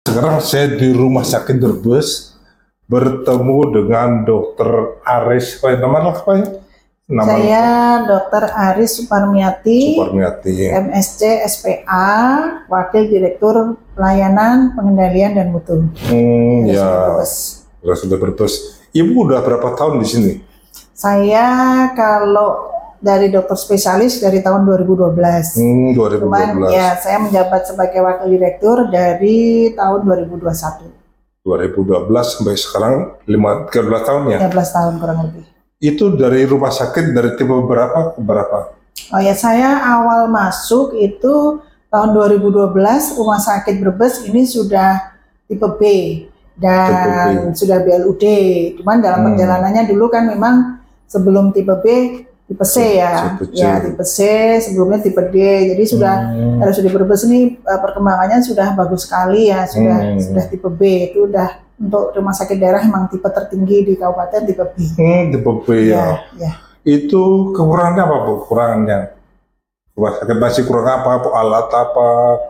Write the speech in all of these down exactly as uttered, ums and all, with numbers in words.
Sekarang saya di Rumah Sakit Brebes bertemu dengan Dokter Aris. Apa nama lengkapnya? Nama saya Dokter Aris Suparmiati, Suparmiati, M S C S P A, Wakil Direktur Pelayanan Pengendalian dan Mutu. Hmm, R S U D ya, Brebes. R S U D Brebes. Ibu udah berapa tahun di sini? Saya kalau dari dokter spesialis dari tahun dua ribu dua belas. Hmm, dua ribu dua belas. Cuman ya saya menjabat sebagai wakil direktur dari tahun dua ribu dua puluh satu. dua ribu dua belas sampai sekarang lima, tiga belas tahun ya? tiga belas tahun kurang lebih. Itu dari rumah sakit dari tipe berapa ke berapa? Oh ya, saya awal masuk itu tahun dua ribu dua belas Rumah Sakit Brebes ini sudah tipe B dan Tipe B. sudah B L U D. Cuman dalam Hmm. perjalanannya dulu kan memang sebelum tipe B tipe C ya, Tipe C. ya tipe C, sebelumnya tipe D. Jadi sudah Hmm. R S U D Brebes ini uh, perkembangannya sudah bagus sekali ya, sudah Hmm. sudah tipe B itu udah untuk rumah sakit daerah memang tipe tertinggi di kabupaten tipe B. Hmm, tipe B ya. Ya, ya. Itu kekurangannya apa bu? Kekurangannya? Rumah sakit masih kurang apa? Bu? Alat apa?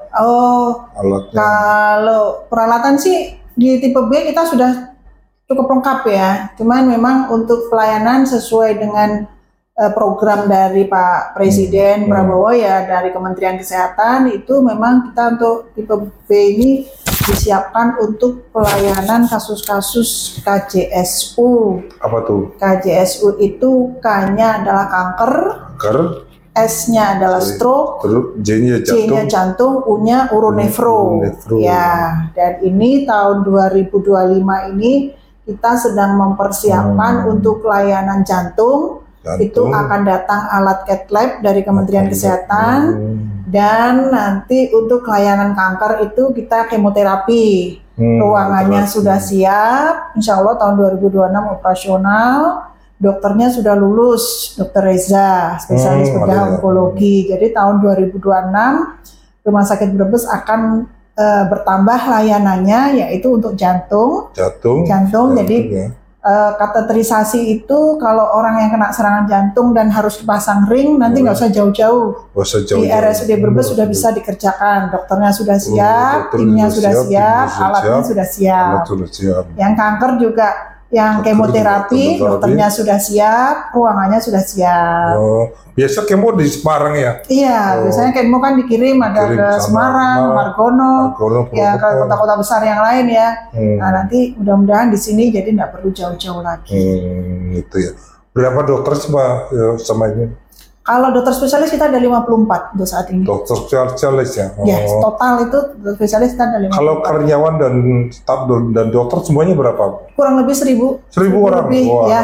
Oh, Alatnya? kalau peralatan sih di tipe B kita sudah cukup lengkap ya. Cuman memang untuk pelayanan sesuai dengan uh, program dari Pak Presiden Hmm. Prabowo ya dari Kementerian Kesehatan itu memang kita untuk tipe B ini disiapkan untuk pelayanan kasus-kasus K J S U. Apa tuh? K J S U itu K-nya adalah kanker, Kanker, S-nya adalah stroke, terus J-nya C-nya jantung. jantung, U-nya uronefro. Uronefro. Ya, dan ini tahun dua ribu dua puluh lima ini kita sedang mempersiapkan Hmm. untuk pelayanan jantung. Jantung. Itu akan datang alat cath lab dari Kementerian Akan Kesehatan. Hmm. Dan nanti untuk layanan kanker itu kita kemoterapi. Hmm, Ruangannya terapi. sudah siap, insya Allah tahun dua ribu dua puluh enam operasional. Dokternya sudah lulus, Dokter Reza, spesialis Hmm, bedah ada ya. onkologi. Jadi tahun dua ribu dua puluh enam Rumah Sakit Brebes akan eh, bertambah layanannya, yaitu untuk jantung. Jantung. Jantung, jadi ya. eh, kateterisasi itu kalau orang yang kena serangan jantung dan harus dipasang ring, nanti nggak usah jauh-jauh. Gak usah Di jauh-jauh. R S U D Brebes sudah bisa dikerjakan, dokternya sudah siap, dokter timnya sudah sudah siap, siap, timnya sudah alatnya siap, sudah siap. Alat sudah siap. Yang kanker juga, yang Kanker kemoterapi, juga, dokternya sudah siap, ruangannya sudah siap. Oh, biasa kemo di Semarang ya? Iya, Oh. biasanya kemo kan dikirim ada Dikirim ke sama Semarang, Semarang, Margono, Margono, ya ke Purwokerto. kota-kota besar yang lain ya. Hmm. Nah nanti mudah-mudahan di sini jadi nggak perlu jauh-jauh lagi. Hmm, itu ya. Berapa dokter sama ya, sama ini? Kalau dokter spesialis kita ada lima puluh empat untuk saat ini. Dokter spesialis ya. Oh. Ya, total itu dokter spesialis kita ada lima puluh empat. Kalau karyawan dan staf do- dan dokter semuanya berapa? Kurang lebih seribu. Seribu orang. lebih, Wah. ya.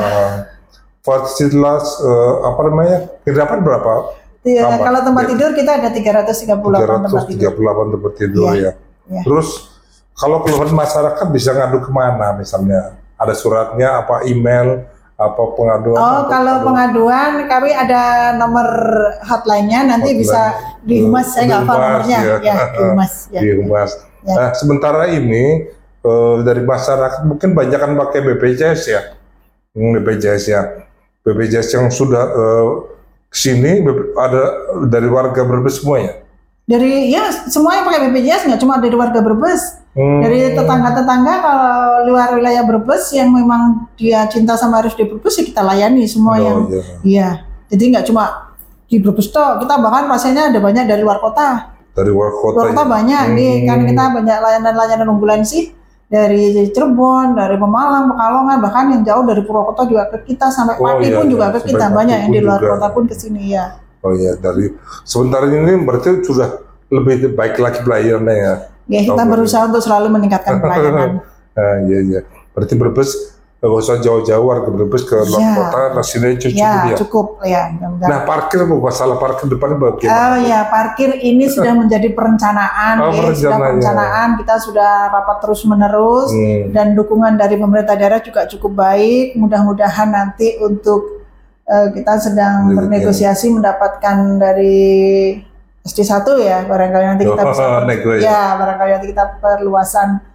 Fasilitas eh, apa namanya? Kehidupan berapa? Ya, Kamar. kalau tempat Ya. tidur kita ada tiga ratus tiga puluh delapan tempat tiga ratus tiga tidur. puluh delapan tempat tidur Iya. ya. Ya. Terus kalau keluhan masyarakat bisa ngadu kemana misalnya? Ada suratnya, apa email, apa pengaduan? Oh, apa kalau pengaduan kami ada nomor hotline-nya nanti Hotline. bisa di humas, saya nggak hafal Di humas, nomornya. ya. Ya, di humas. Ya. di humas. Ya. Nah, sementara ini eh, dari masyarakat mungkin banyak kan pakai B P J S ya, Hmm, B P J S ya, B P J S yang sudah eh, kesini ada dari warga Brebes semua ya. Dari ya semua yang pakai B P J S nggak cuma dari warga Brebes. Hmm. Dari tetangga-tetangga kalau luar wilayah Brebes yang memang dia cinta sama R S U D Brebes ya kita layani semua Oh, yang iya. iya. Jadi nggak cuma di Brebes toh, kita bahkan pasiennya ada banyak dari luar kota. Dari luar kota. Luar kota ya? banyak nih, kan Hmm. kita banyak layanan-layanan unggulan sih dari Cirebon, dari Pemalang, Pekalongan, bahkan yang jauh dari Purwokerto juga ke kita, sampai Oh, Pati iya, pun iya. juga ke Sampai kita, Pati banyak yang pun di luar juga. kota pun ke sini ya. Oh iya, dari sementara ini berarti sudah lebih baik lagi pelayanannya ya. Ya kita Oh, berusaha untuk selalu meningkatkan pelayanan. Nah, iya iya. Berarti Brebes nggak usah jauh-jauh warga Brebes ke luar Ya. kota, nah sini cukup Ya ya. cukup ya. mudah-mudahan. Nah parkir bu, masalah parkir depannya bagaimana? Oh ya, parkir ini sudah menjadi perencanaan, Oh, ya, sudah perencanaan, perencanaan. Kita sudah rapat terus menerus Hmm. dan dukungan dari pemerintah daerah juga cukup baik. Mudah-mudahan nanti untuk eh, kita sedang Iya, bernegosiasi mendapatkan dari S D satu ya, barangkali nanti kita Oh, bisa, nego ya. ya barangkali nanti kita perluasan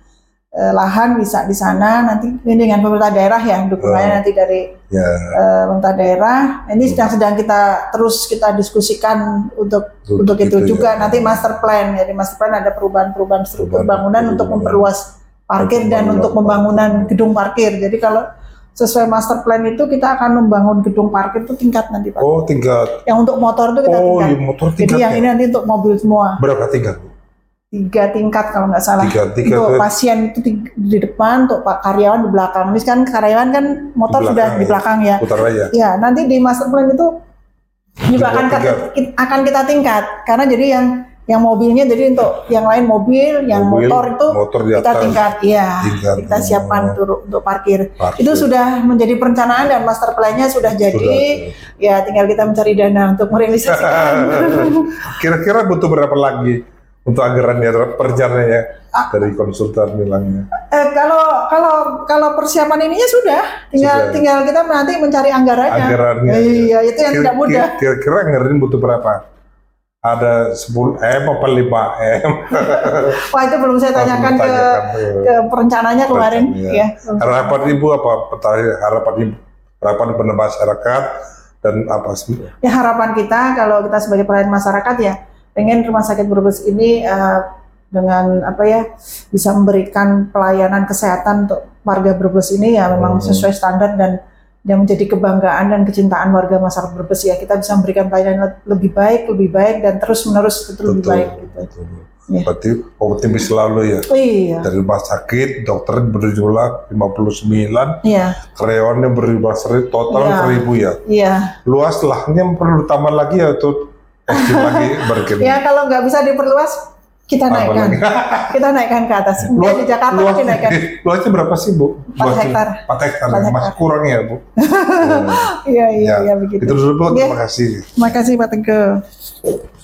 eh, lahan bisa di sana. Nanti ini dengan pemerintah daerah ya, dukungannya Oh. nanti dari Ya, eh, pemerintah daerah. Ini sedang sedang kita terus kita diskusikan untuk Untuk untuk itu itu juga ya. nanti master plan. Jadi master plan ada perubahan-perubahan struktur Perubahan- bangunan untuk perubahan. memperluas parkir dan Pembangunan untuk pembangunan parkir. gedung parkir. Jadi kalau sesuai master plan itu kita akan membangun gedung parkir itu tingkat nanti Pak. oh tingkat. Yang untuk motor itu kita Oh, tingkat. iya, motor Jadi tingkat yang ya? ini nanti untuk mobil semua. Berapa tingkat, Bu? Tiga tingkat kalau nggak salah. Tiga, tiga untuk tuh. pasien itu di- di depan, untuk pak karyawan di belakang. Ini kan karyawan kan motor Di sudah belakang, di ya. belakang ya. Putar aja. Ya, nanti di master plan itu juga Tiga akan kita, tingkat. akan kita tingkat. Karena jadi yang yang mobilnya jadi untuk yang lain mobil, yang Mobil, motor itu motor di kita atas. tingkat. Iya, Tingkat. kita siapkan Oh. untuk, untuk parkir. Parkir. Itu sudah menjadi perencanaan dan master plan-nya sudah jadi. Sudah. Ya, tinggal kita mencari dana untuk merealisasikan. Kira-kira butuh berapa lagi untuk anggarannya, perencanaannya Ah. dari konsultan bilangnya? Eh, kalau kalau kalau persiapan ininya sudah, tinggal Sudah. tinggal kita nanti mencari anggarannya. Anggarannya. Iya, itu yang tidak mudah. Kira-kira anggaran butuh berapa? Ada sepuluh M apa lima M? Wah, itu belum saya tanyakan Belum ke tanyakan, ke perencananya kemarin. Iya. Ya, belum. Harapan Ibu apa? Pertanyaan harapan Ibu, harapan kepada masyarakat dan apa sih? Ya, harapan kita kalau kita sebagai pelayan masyarakat ya pengen Rumah Sakit Brebes ini eh, dengan apa ya bisa memberikan pelayanan kesehatan untuk warga Brebes ini ya memang Hmm. sesuai standar dan yang menjadi kebanggaan dan kecintaan warga masyarakat Brebes ya kita bisa memberikan pelayanan le- lebih baik, lebih baik dan terus menerus itu lebih baik gitu. betul. Iya. Berarti optimis selalu ya. Iya, Dari rumah sakit, dokter berjumlah lima puluh sembilan, iya, karyawannya berjumlah seribu, total Iya. seribu ya. iya. Luas lahannya perlu tambah lagi ya untuk S D lagi berkini. Ya kalau nggak bisa diperluas kita Tambah naikkan, lagi. kita naikkan ke atas. Kemudian di Jakarta luas, kita naikkan. luasnya berapa sih Bu? Empat Luasnya? hektar. empat hektar, Empat masih hektar. kurang ya Bu? Iya, iya, Ya, iya begitu. Itu dulu Bu, Oke. terima kasih. Terima kasih Pak Teguh.